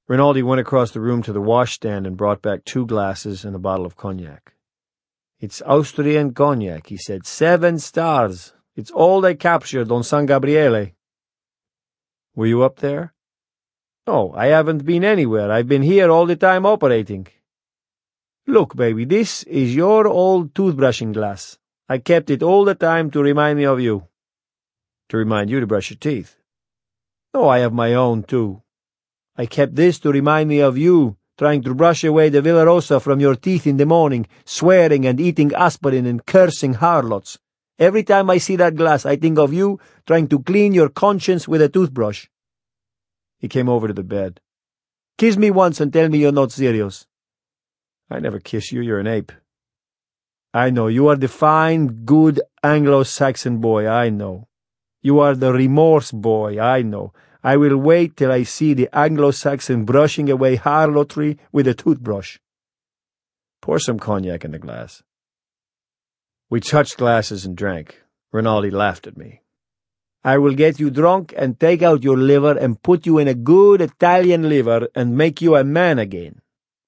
Rinaldi went across the room to the washstand and brought back 2 glasses and a bottle of cognac. "It's Austrian cognac," he said. 7 stars. It's all they captured on San Gabriele." "Were you up there?" "No, I haven't been anywhere. I've been here all the time operating. Look, baby, this is your old toothbrushing glass. I kept it all the time to remind me of you." "To remind you to brush your teeth." "No, I have my own, too. I kept this to remind me of you, trying to brush away the Villarosa from your teeth in the morning, swearing and eating aspirin and cursing harlots. Every time I see that glass, I think of you trying to clean your conscience with a toothbrush." He came over to the bed. "Kiss me once and tell me you're not serious." "I never kiss you. You're an ape." "I know. You are the fine, good Anglo-Saxon boy. I know. You are the remorse boy. I know. I will wait till I see the Anglo-Saxon brushing away harlotry with a toothbrush." "Pour some cognac in the glass." We touched glasses and drank. Rinaldi laughed at me. "I will get you drunk and take out your liver and put you in a good Italian liver and make you a man again."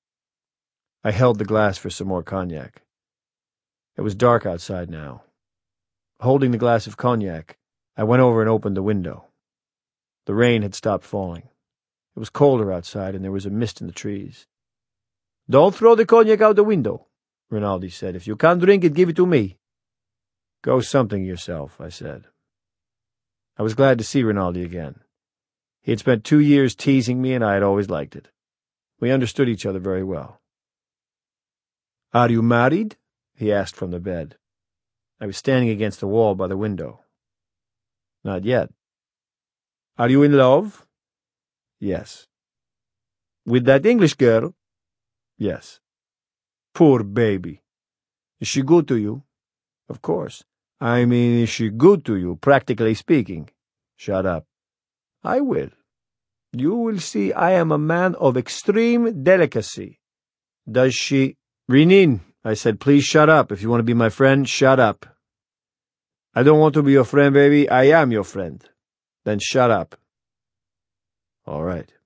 I held the glass for some more cognac. It was dark outside now. Holding the glass of cognac, I went over and opened the window. The rain had stopped falling. It was colder outside and there was a mist in the trees. "Don't throw the cognac out the window," Rinaldi said. "If you can't drink it, give it to me." "Go something yourself," I said. I was glad to see Rinaldi again. He had spent 2 years teasing me and I had always liked it. We understood each other very well. "Are you married?" he asked from the bed. I was standing against the wall by the window. "Not yet." "Are you in love?" "Yes." "With that English girl?" "Yes." "Poor baby. Is she good to you?" "Of course." "I mean, is she good to you, practically speaking?" "Shut up." "I will. You will see I am a man of extreme delicacy." "Does she—" "Rinin," I said, "please shut up. If you want to be my friend, shut up." "I don't want to be your friend, baby. I am your friend." "Then shut up." "All right."